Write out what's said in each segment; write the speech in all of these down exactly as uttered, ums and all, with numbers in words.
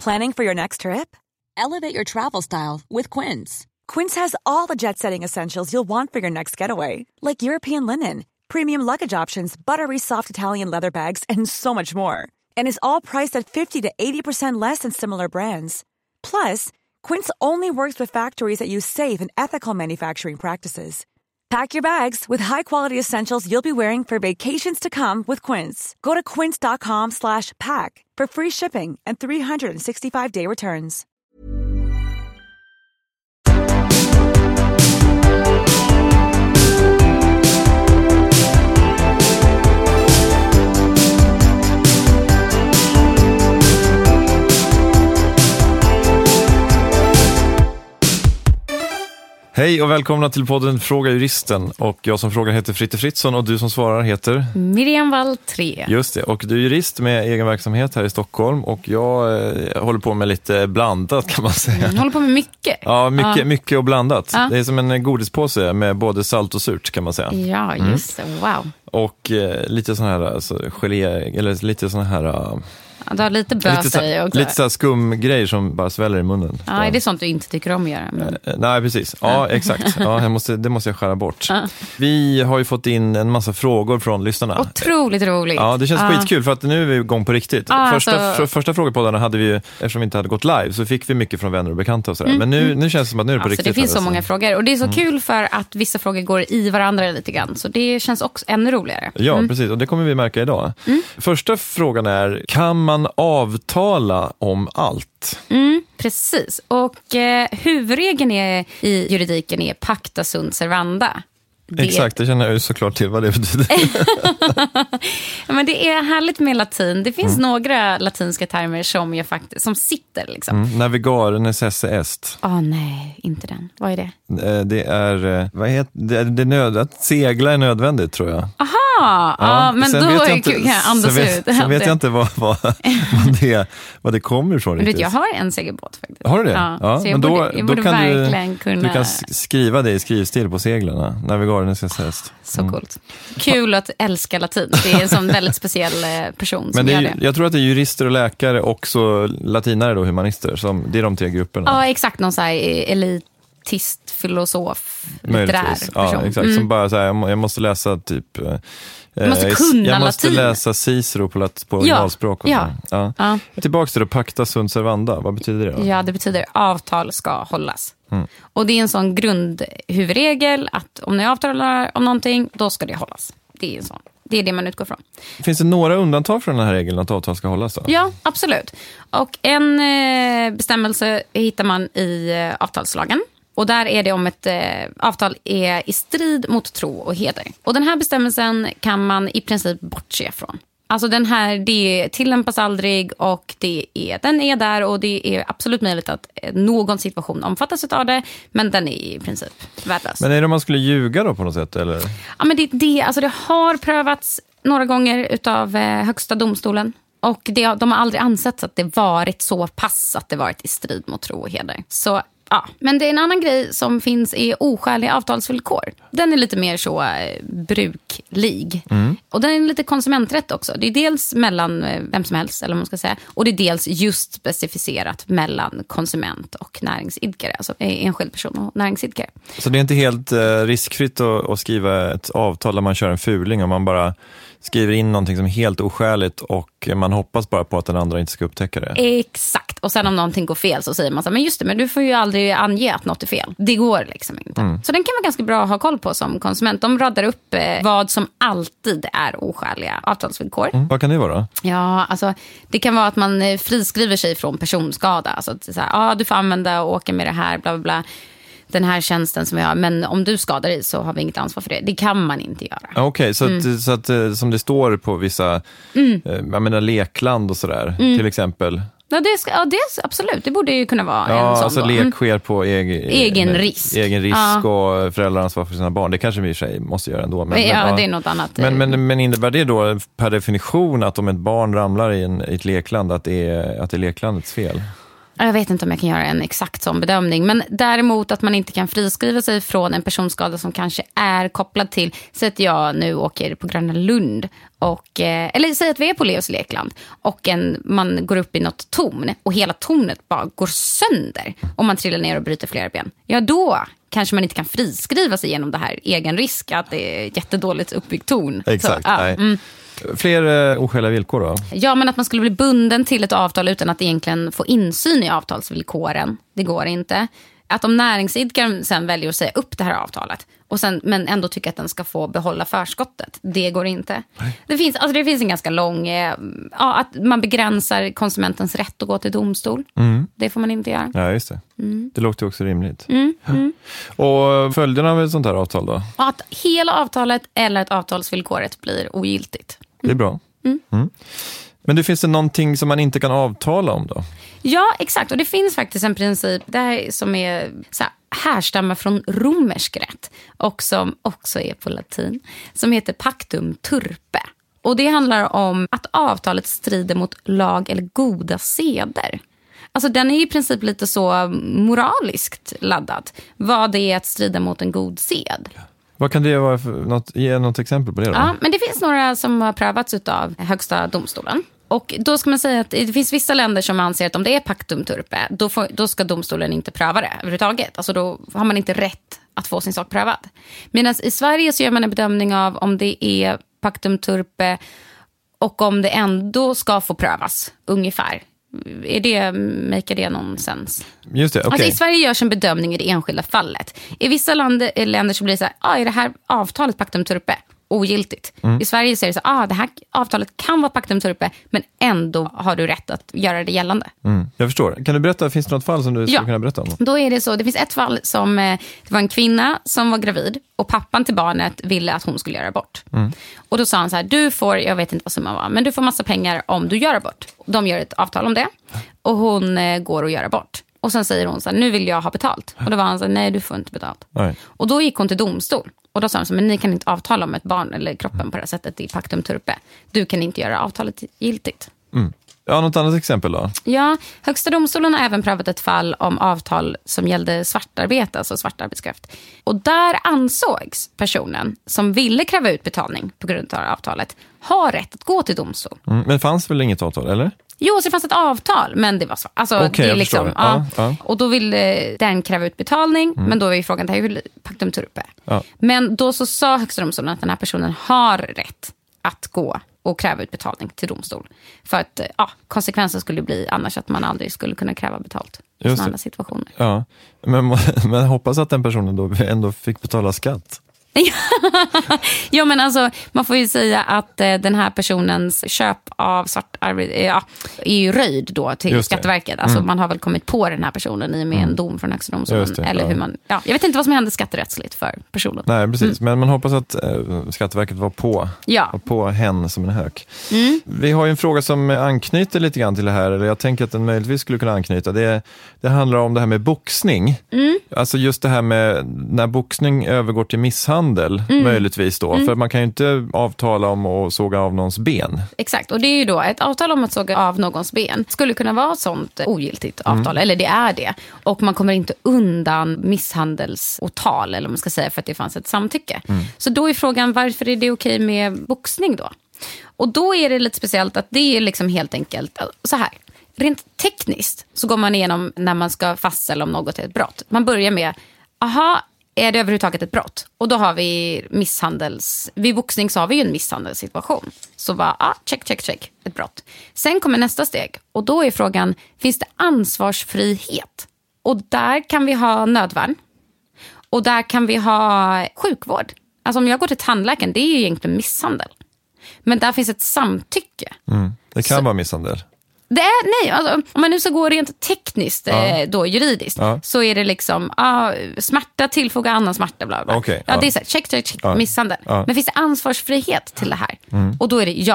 Planning for your next trip? Elevate your travel style with Quince. Quince has all the jet-setting essentials you'll want for your next getaway, like European linen, premium luggage options, buttery soft Italian leather bags, and so much more. And is all priced at fifty to eighty percent less than similar brands. Plus, Quince only works with factories that use safe and ethical manufacturing practices. Pack your bags with high-quality essentials you'll be wearing for vacations to come with Quince. Go to quince.com slash pack for free shipping and three sixty-five day returns. Hej och välkomna till podden Fråga Juristen. Och jag som frågar heter Fritte Fritzson och du som svarar heter Miriam Wall tre. Just det, och du är jurist med egen verksamhet här i Stockholm. Och jag eh, håller på med lite blandat kan man säga. Mm, håller på med mycket. Ja, mycket, ja. mycket och blandat. Ja. Det är som en godispåse med både salt och surt kan man säga. Ja, just det. Mm. Wow. Och eh, lite sån här alltså, gelé, eller lite sån här... Uh, Ja, du har lite bösa i också. Lite så här skumgrejer som bara sväller i munnen. Ja, är det sånt du inte tycker om att göra? Men... Eh, nej, precis. Ja, exakt. Ja, jag måste, det måste jag skära bort. Ja. Vi har ju fått in en massa frågor från lyssnarna. Otroligt roligt. Ja, det känns ja. skitkul för att nu är vi igång på riktigt. Ja, första, så... f- första frågepoddarna hade vi ju, eftersom vi inte hade gått live, så fick vi mycket från vänner och bekanta och sådär. Mm. Men nu, nu känns det som att nu är det på alltså, riktigt. Det finns här, så många frågor. Och det är så mm. kul för att vissa frågor går i varandra lite grann. Så det känns också ännu roligare. Ja, mm. precis. Och det kommer vi märka idag. Mm. Första frågan är, kan man avtala om allt? Mm, precis. Och eh, huvudregeln är, i juridiken är pacta sunt servanda. Det... Exakt, det känner jag ju såklart till vad det betyder. Ja, men det är härligt med latin. Det finns mm. några latinska termer som jag faktiskt som sitter liksom. Mm. Navigare necesse est. Ah oh, nej, inte den. Vad är det? Det är vad heter det, det är nöd att segla är nödvändigt tror jag. Aha. Ja, ja, men då är inte, kan jag andas sen vet, ut. Sen vet jag inte vad, vad, vad, det, vad det kommer ifrån. Vet, jag har en segelbåt faktiskt. Har du det? Ja, ja, så jag men då, borde, jag borde då kan verkligen du, kunna... du kan skriva det i skrivstil på seglarna. Navigare necesse est. Så mm. coolt. Kul att älska latin. Det är en sån väldigt speciell person som men det är, gör det. Jag tror att det är jurister och läkare och så latinare och humanister. Som, det är de tre grupperna. Ja, exakt. Någon så här elitist, filosof, litterär person. Ja, exakt. Mm. Som bara så här, jag måste läsa typ... Jag måste kunna jag måste latin. läsa Cicero på, lat- på originalspråk. Och ja. Ja. Ja. Tillbaka till det, pacta sunt servanda. Vad betyder det då? Ja, det betyder avtal ska hållas. Mm. Och det är en sån grundhuvudregel att om ni avtalar om någonting, då ska det hållas. Det är en sån. Det är det man utgår från. Finns det några undantag från den här regeln att avtal ska hållas då? Ja, absolut. Och en eh, bestämmelse hittar man i eh, avtalslagen. Och där är det om ett eh, avtal är i strid mot tro och heder. Och den här bestämmelsen kan man i princip bortse från. Alltså den här, det tillämpas aldrig och det är, den är där och det är absolut möjligt att någon situation omfattas av det, men den är i princip värdelös. Men är det om man skulle ljuga då på något sätt? Eller? Ja, men det, det, alltså det har prövats några gånger utav eh, högsta domstolen. Och det, de har aldrig ansett att det varit så pass att det varit i strid mot tro och heder. Så ja, men det är en annan grej som finns är oskäliga avtalsvillkor. Den är lite mer så eh, bruklig. Mm. Och den är lite konsumenträtt också. Det är dels mellan eh, vem som helst, eller vad man ska säga. Och det är dels just specificerat mellan konsument och näringsidkare. Alltså eh, enskild person och näringsidkare. Så det är inte helt eh, riskfritt att, att skriva ett avtal där man kör en fuling och man bara skriver in någonting som är helt oskäligt och man hoppas bara på att den andra inte ska upptäcka det. Exakt. Och sen om någonting går fel så säger man så här, men just det, men du får ju aldrig ange att något är fel. Det går liksom inte. Mm. Så den kan vara ganska bra att ha koll på som konsument. De radar upp eh, vad som alltid är oskäliga avtalsvillkor. Mm. Vad kan det vara? Ja, alltså det kan vara att man friskriver sig från personskada. Alltså att så här, ah, du får använda och åka med det här, bla bla bla. Den här tjänsten som vi har, men om du skadar dig så har vi inget ansvar för det. Det kan man inte göra. Okej, okay, så, mm. så att som det står på vissa mm. eh, jag menar lekland och sådär, mm. till exempel. Ja, det, ska, ja, det absolut. Det borde ju kunna vara ja, en sån. Alltså då. lek sker på egen, egen risk. Egen risk ja. Och föräldraransvar för sina barn. Det kanske vi i sig måste göra ändå. Men, ja, men, ja, det är något annat. Men, men, men innebär det då per definition att om ett barn ramlar i, en, i ett lekland att det är, att det är leklandets fel? Jag vet inte om jag kan göra en exakt sån bedömning. Men däremot att man inte kan friskriva sig från en personskada som kanske är kopplad till, så att jag nu åker på Gröna Lund och, eller säg att vi är på Leos lekland och en, man går upp i något torn och hela tornet bara går sönder och man trillar ner och bryter flera ben. Ja, då kanske man inte kan friskriva sig genom det här egen risk att det är jättedåligt uppbyggt torn. Exakt, så, ja, nej. Mm. Fler eh, oskäliga villkor då? Ja, men att man skulle bli bunden till ett avtal utan att egentligen få insyn i avtalsvillkoren. Det går inte. Att om näringsidkaren sen väljer att säga upp det här avtalet och sen, men ändå tycker att den ska få behålla förskottet. Det går inte. Det finns, alltså det finns en ganska lång... Eh, ja, att man begränsar konsumentens rätt att gå till domstol. Mm. Det får man inte göra. Ja, just det. Mm. Det låter också rimligt. Mm. Mm. Och följderna av ett sånt här avtal då? Att hela avtalet eller ett avtalsvillkoret blir ogiltigt. Mm. Det är bra. Mm. Mm. Men det finns det någonting som man inte kan avtala om då? Ja, exakt. Och det finns faktiskt en princip där som är så här, härstammar från romersk rätt och som också är på latin, som heter pactum turpe. Och det handlar om att avtalet strider mot lag eller goda seder. Alltså den är i princip lite så moraliskt laddad. Vad det är att strida mot en god sed. Vad kan det vara för något, ge något exempel på det då? Ja, men det finns några som har prövats av Högsta domstolen. Och då ska man säga att det finns vissa länder som anser att om det är pactum turpe, då, får, då ska domstolen inte pröva det överhuvudtaget. Alltså då har man inte rätt att få sin sak prövad. Medan i Sverige så gör man en bedömning av om det är pactum turpe och om det ändå ska få prövas ungefär. Är det, make det någon sens? Just det, okay. Alltså i Sverige görs en bedömning i det enskilda fallet. I vissa länder, länder så blir det så här, ah, är det här avtalet pactum turpe ogiltigt? Mm. I Sverige så är det så ah, det här avtalet kan vara pactum turpe, men ändå har du rätt att göra det gällande. Mm. Jag förstår. Kan du berätta, finns det något fall som du skulle ja. kunna berätta om? Då är det så, det finns ett fall som, det var en kvinna som var gravid och pappan till barnet ville att hon skulle göra abort. Mm. Och då sa han så här, du får, jag vet inte vad summan var, men du får massa pengar om du gör abort. De gör ett avtal om det och hon eh, går och gör abort. Och sen säger hon så här, nu vill jag ha betalt. Och då var han så här, nej du får inte betalt. Nej. Och då gick hon till domstol. Och då sa han så här, men ni kan inte avtala om ett barn eller kroppen på det här sättet i pactum turpe. Du kan inte göra avtalet giltigt. Mm. Ja, något annat exempel då? Ja, Högsta domstolen har även prövat ett fall om avtal som gällde svartarbete, alltså svart arbetskraft. Och där ansågs personen som ville kräva ut betalning på grund av avtalet ha rätt att gå till domstol. Mm, men fanns väl inget avtal, eller? Jo, så det fanns ett avtal, men det var så. Alltså, okay, det är liksom, det. ja. Ja, ja. Och då ville den kräva ut betalning, mm. men då är ju frågan, det här är pactum turpe. Ja. Men då så sa Högsta domstolen att den här personen har rätt att gå och kräva ut betalning till domstol. För att ja, konsekvensen skulle bli annars att man aldrig skulle kunna kräva betalt i sådana andra situationer. Ja, men, men hoppas att den personen då ändå fick betala skatt. Ja, men alltså man får ju säga att eh, den här personens köp av svart arbete eh, ja, är ju röjd då till Skatteverket. Alltså mm. man har väl kommit på den här personen i och med mm. en dom från Högsta domstolen. Eller ja. hur man, ja, jag vet inte vad som händer skatterättsligt för personen. Nej, precis. Mm. Men man hoppas att eh, Skatteverket var på, ja. var på hen som en hök. Mm. Vi har ju en fråga som anknyter lite grann till det här. Eller jag tänker att den möjligtvis skulle kunna anknyta. Det, det handlar om det här med boxning. Mm. Alltså just det här med när boxning övergår till misshandel. Handel, mm. möjligtvis då. Mm. För man kan ju inte avtala om att såga av någons ben. Exakt, och det är ju då ett avtal om att såga av någons ben skulle kunna vara ett sånt ogiltigt avtal, mm. eller det är det. Och man kommer inte undan misshandelsåtal, eller man ska säga, för att det fanns ett samtycke. Mm. Så då är frågan, varför är det okej med boxning då? Och då är det lite speciellt att det är liksom helt enkelt så här. Rent tekniskt så går man igenom när man ska fastställa om något är ett brott. Man börjar med, aha, är det överhuvudtaget ett brott? Och då har vi misshandels... Vid boxning så har vi ju en misshandelssituation. Så bara, ah, check, check, check, ett brott. Sen kommer nästa steg. Och då är frågan, finns det ansvarsfrihet? Och där kan vi ha nödvärn. Och där kan vi ha sjukvård. Alltså om jag går till tandläkaren, det är ju egentligen misshandel. Men där finns ett samtycke. Mm, det kan så, vara misshandel. Det är, nej, alltså, om man nu ska gå rent tekniskt, ja. eh, då juridiskt, ja. Så är det liksom ah, smärta, tillfoga annan smärta, bla bla. Okay, ja, ja. Det är så här, check, check, check, ja. misshandel. Ja. Men finns det ansvarsfrihet till det här? Mm. Och då är det ja.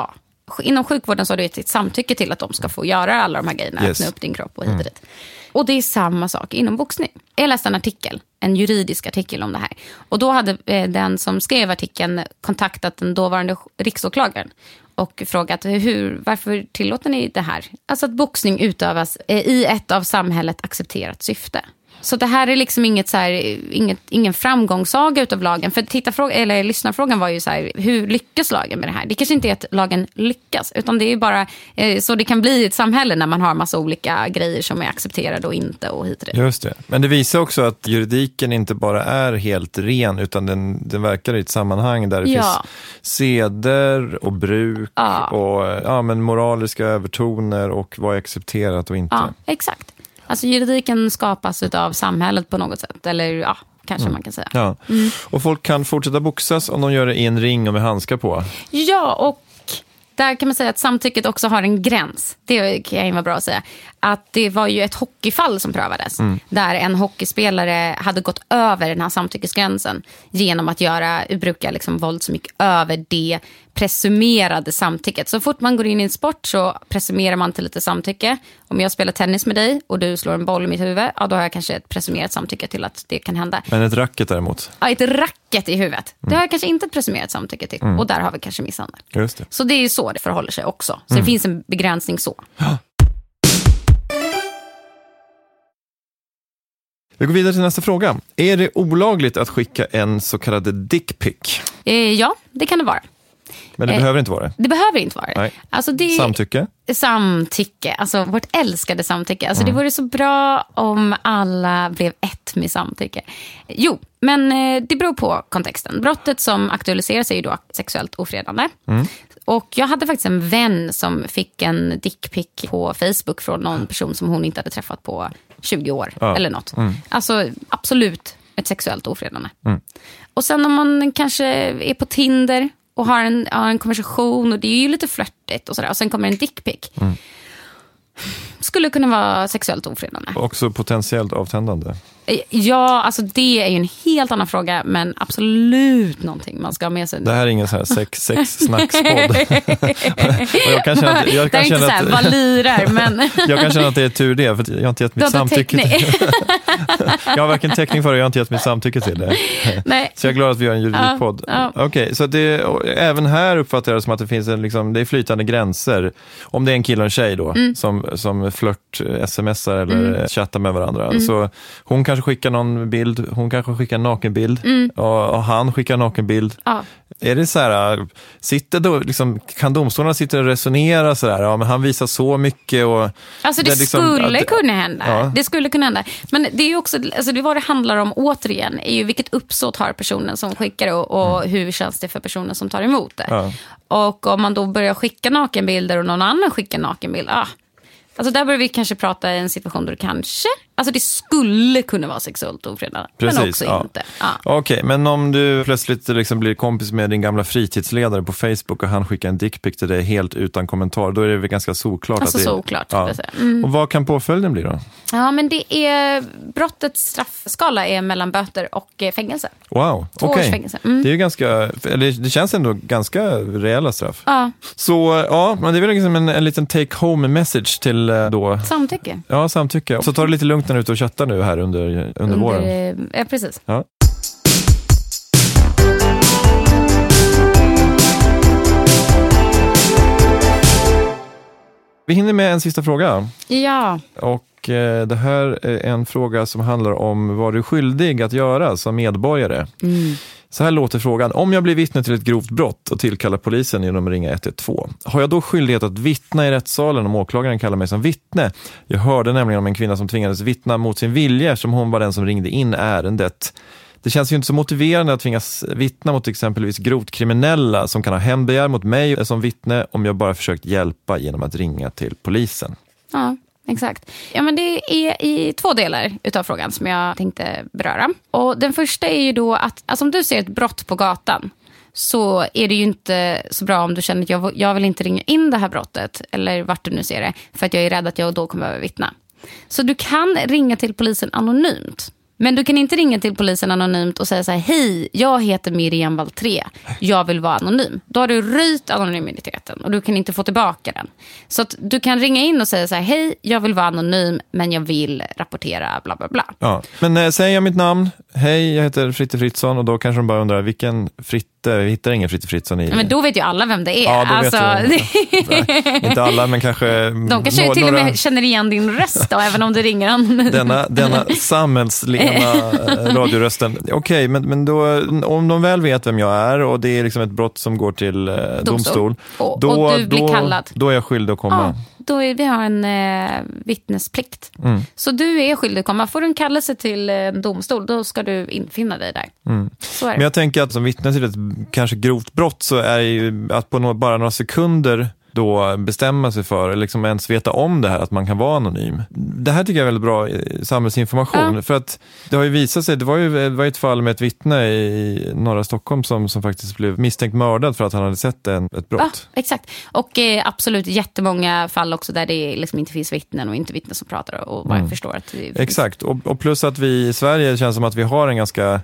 inom sjukvården så har du ett samtycke till att de ska få göra alla de här grejerna, yes. öppna upp din kropp och hit och dit. Mm. Och det är samma sak inom boxning. Jag läste en artikel, en juridisk artikel om det här. Och då hade eh, den som skrev artikeln kontaktat den dåvarande riksåklagaren och frågat hur, varför tillåter ni det här? Alltså att boxning utövas eh, i ett av samhället accepterat syfte. Så det här är liksom inget så här, inget, ingen framgångssaga utav lagen. För tittarfråga, eller lyssnarfrågan var ju så här, hur lyckas lagen med det här? Det kanske inte är att lagen lyckas, utan det är bara eh, så det kan bli ett samhälle när man har massa olika grejer som är accepterade och inte och hit och dit. Just det. Men det visar också att juridiken inte bara är helt ren, utan den, den verkar i ett sammanhang där det ja. finns seder och bruk ja. och ja, men moraliska övertoner och vad är accepterat och inte. Ja, exakt. Alltså juridiken skapas av samhället på något sätt. Eller ja, kanske mm. man kan säga. Ja. Mm. Och folk kan fortsätta boxas om de gör det i en ring och med handskar på. Ja, och där kan man säga att samtycket också har en gräns. Det kan ju vara bra att säga. Att det var ju ett hockeyfall som prövades. Mm. Där en hockeyspelare hade gått över den här samtyckesgränsen genom att göra, brukar liksom våld så mycket över det presumerade samtycket. Så fort man går in i en sport så presumerar man till lite samtycke. Om jag spelar tennis med dig och du slår en boll i mitt huvud, ja, då har jag kanske ett presumerat samtycke till att det kan hända. Men ett racket däremot? Ja, ett racket i huvudet. Mm. Det har jag kanske inte ett presumerat samtycke till. Mm. Och där har vi kanske misshandel. Just det. Så det är ju så det förhåller sig också. Så mm. det finns en begränsning så. Ja. Vi går vidare till nästa fråga. Är det olagligt att skicka en så kallad dick pic? Eh, ja, det kan det vara. Men det eh, behöver inte vara det? Det behöver inte vara det. Nej. Alltså det. Samtycke? Samtycke, alltså vårt älskade samtycke. Alltså mm. det vore så bra om alla blev ett med samtycke. Jo, men eh, det beror på kontexten. Brottet som aktualiseras är ju då sexuellt ofredande. Mm. Och jag hade faktiskt en vän som fick en dickpic på Facebook från någon person som hon inte hade träffat på tjugo år ja. eller något. Mm. Alltså absolut ett sexuellt ofredande. Mm. Och sen om man kanske är på Tinder och har en, har en konversation och det är ju lite flörtigt och sådär. Och sen kommer en dickpic. Mm. Skulle kunna vara sexuellt ofredande. Också potentiellt avtändande. Ja, alltså det är ju en helt annan fråga, men absolut någonting man ska ha med sig. Det här är ingen sån här sex, sex-snackspodd. jag kan känna att, jag kan det är inte känna så här, att, vad lirar, men... jag kan känna att det är tur det, för jag har inte gett mitt samtycke till jag har varken täckning för det, jag har inte gett mitt samtycke till det. Nej. Så jag är glad att vi gör en juridikpodd. Ja, ja. Okej, okay, så det, även här uppfattar jag det som att det finns en, liksom, det är flytande gränser. Om det är en kille och en tjej då, mm. som, som flört, smsar eller mm. chattar med varandra. Mm. Så hon kanske skickar någon bild, hon kanske skickar en nakenbild mm. och, och han skickar en nakenbild. Ja. Är det så här, sitter då, liksom, kan domstolarna sitta och resonera så här, ja men han visar så mycket och... Alltså det, det liksom, skulle att, kunna hända, ja. det skulle kunna hända. Men det är ju också, alltså det vad det handlar om återigen är ju vilket uppsåt har personen som skickar och, och mm. hur känns det för personen som tar emot det. Ja. Och om man då börjar skicka nakenbilder och någon annan skickar nakenbild, ah. Alltså där börjar vi kanske prata i en situation där det kanske, alltså det skulle kunna vara sexuellt ofredande, men också ja. inte. Ja. Okej, okay, men om du plötsligt liksom blir kompis med din gamla fritidsledare på Facebook och han skickar en dickpic till dig helt utan kommentar, då är det väl ganska såklart. Alltså att det, såklart. Ja. Mm. Och vad kan påföljden bli då? Ja, men det är, brottets straffskala är mellan böter och fängelse. Wow, okej. Okay. Mm. Det är ju ganska, eller det känns ändå ganska rejäla straff. Ja. Så ja, men det är väl liksom en, en liten take home message till då... Samtycke. Ja, samtycke. Så ta det lite lugnt när du är ute och chattar nu här under, under, under våren. Ja, precis. Ja. Vi hinner med en sista fråga. Ja. Och eh, det här är en fråga som handlar om vad du är skyldig att göra som medborgare. Mm. Så här låter frågan. Om jag blir vittne till ett grovt brott och tillkallar polisen genom att ringa ett ett två, har jag då skyldighet att vittna i rättssalen om åklagaren kallar mig som vittne? Jag hörde nämligen om en kvinna som tvingades vittna mot sin vilja som hon var den som ringde in ärendet. Det känns ju inte så motiverande att tvingas vittna mot exempelvis grovt kriminella som kan ha hembegär mot mig som vittne om jag bara försökt hjälpa genom att ringa till polisen. Ja. Exakt. Ja, men det är i två delar utav frågan som jag tänkte beröra. Och den första är ju då att alltså om du ser ett brott på gatan så är det ju inte så bra om du känner att jag, jag vill inte ringa in det här brottet eller vart du nu ser det för att jag är rädd att jag då kommer att vittna. Så du kan ringa till polisen anonymt. Men du kan inte ringa till polisen anonymt och säga så här: hej, jag heter Miriam Valtré, jag vill vara anonym. Då har du röjt anonymiteten och du kan inte få tillbaka den. Så att du kan ringa in och säga så här: hej, jag vill vara anonym men jag vill rapportera bla bla bla. Ja, men äh, säger jag mitt namn, hej, jag heter Fritte Fritzson, och då kanske de bara undrar vilken Fritte, vi hittar ingen Fritte Fritzson i. Men då vet ju alla vem det är. Ja, då alltså, vet jag. Inte alla, men kanske de kanske no- till några... och med känner igen din röst då, även om du ringer anonymt. Denna, denna samhällslena radiorösten. Okej, okay, men, men då, om de väl vet vem jag är och det är liksom ett brott som går till eh, domstol, domstol och, då, och du blir då, kallad. Då är jag skyldig att komma. Ja. Då är, vi har en eh, vittnesplikt. Mm. Så du är skyldig att komma. Får du en kallelse till en eh, domstol, då ska du infinna dig där. Mm. Så är det. Men jag tänker att som vittne till ett kanske grovt brott så är ju att på no- bara några sekunder då bestämma sig för, eller liksom ens veta om det här, att man kan vara anonym. Det här tycker jag är väldigt bra samhällsinformation. Ja. För att det har ju visat sig, det var ju det var ett fall med ett vittne i norra Stockholm som, som faktiskt blev misstänkt mördad för att han hade sett en, ett brott. Ja, exakt. Och eh, absolut jättemånga fall också där det liksom inte finns vittnen och inte vittnen som pratar och bara mm. förstår att det exakt. Och, och plus att vi i Sverige känns som att vi har en ganska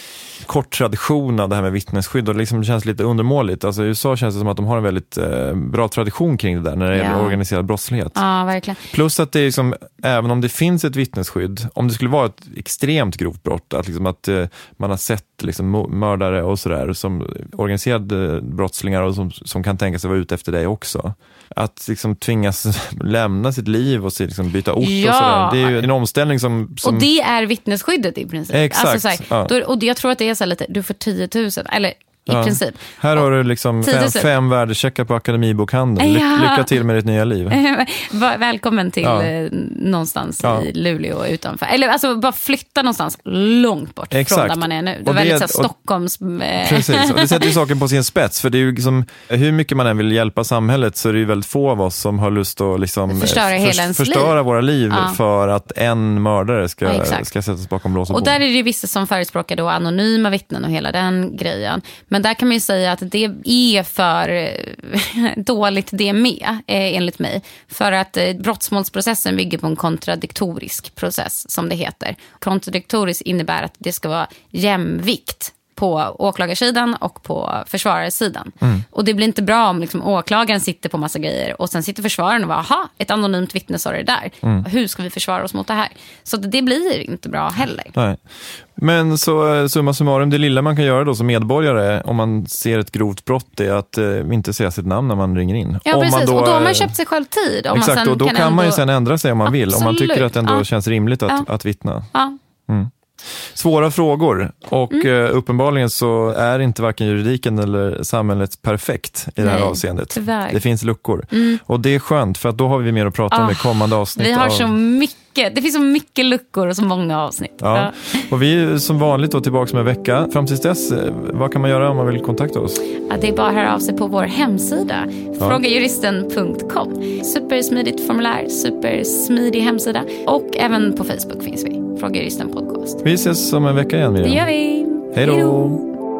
kort tradition av det här med vittnesskydd, och liksom det känns lite undermåligt. Alltså i U S A känns det som att de har en väldigt eh, bra tradition kring det där när det gäller ja. organiserad brottslighet. Ja, verkligen. Plus att det är liksom, även om det finns ett vittnesskydd, om det skulle vara ett extremt grovt brott, att, liksom att eh, man har sett liksom mördare och sådär som organiserade brottslingar och som, som kan tänka sig vara ute efter dig också. Att liksom tvingas lämna sitt liv och liksom byta ort ja. och sådär. Det är ju en omställning som, som... Och det är vittnesskyddet i princip. Exakt. Alltså, såhär, ja. då, och jag tror att det är så lite, du får tio tusen, eller i ja. princip. Här har du liksom fem, fem värdecheckar på Akademibokhandeln. Ja. Lycka till med ditt nya liv. Välkommen till ja. någonstans ja. i Luleå utanför. Eller alltså bara flytta någonstans långt bort Exakt. från där man är nu. Det är väldigt det, så här, Stockholms... Precis, och det sätter ju saken på sin spets. För det är ju liksom, hur mycket man än vill hjälpa samhället så är det ju väldigt få av oss som har lust att liksom förstöra, för, hela ens förstöra liv. våra liv ja. för att en mördare ska, ja, ska sättas bakom lås och bom. Och där är det ju vissa som förespråkar då anonyma vittnen och hela den grejen. Men där kan man ju säga att det är för dåligt det med, eh, enligt mig. För att eh, brottsmålsprocessen bygger på en kontradiktorisk process, som det heter. Kontradiktorisk innebär att det ska vara jämvikt på åklagarsidan och på försvararsidan. Mm. Och det blir inte bra om liksom åklagaren sitter på massa grejer och sen sitter försvararen och bara, aha, ett anonymt vittne sa det där. Mm. Hur ska vi försvara oss mot det här? Så det blir inte bra heller. Nej. Men så summa summarum, det lilla man kan göra då som medborgare om man ser ett grovt brott är att eh, inte säga sitt namn när man ringer in. Ja, om precis. Man då, och då har man köpt sig själv tid. Om exakt, man sen och då kan, kan man ju sen ändra sig om man Absolut. vill. Om man tycker att det ändå ja. känns rimligt att, ja. att vittna. Ja. Mm. Svåra frågor och mm. uppenbarligen så är inte varken juridiken eller samhället perfekt i Nej, det här avseendet. Tyvärr. Det finns luckor. Mm. Och det är skönt för att då har vi mer att prata oh, om i kommande avsnitt. Vi har av... så mycket, det finns så mycket luckor och så många avsnitt. Ja. Ja. Och vi är som vanligt då tillbaka med en vecka. Fram tills dess, vad kan man göra om man vill kontakta oss? Ja, det är bara att höra av sig på vår hemsida, ja. frågajuristen punkt com. Supersmidigt formulär, supersmidig hemsida. Och även på Facebook finns vi. Frågajuristen podcast. Vi ses om en vecka igen, Miriam. Det gör vi. Hej då.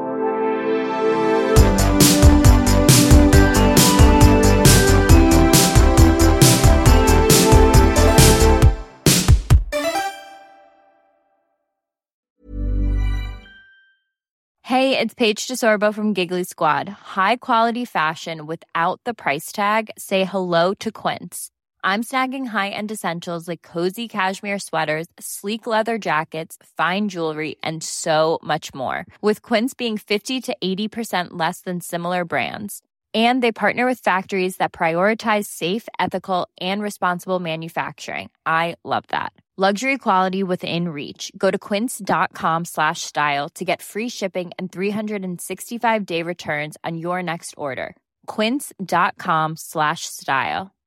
Hey, it's Paige DeSorbo from Giggly Squad. High quality fashion without the price tag. Say hello to Quince. I'm snagging high-end essentials like cozy cashmere sweaters, sleek leather jackets, fine jewelry, and so much more. With Quince being fifty to eighty percent less than similar brands. And they partner with factories that prioritize safe, ethical, and responsible manufacturing. I love that. Luxury quality within reach. Go to quince.com slash style to get free shipping and three sixty-five day returns on your next order. Quince.com slash style.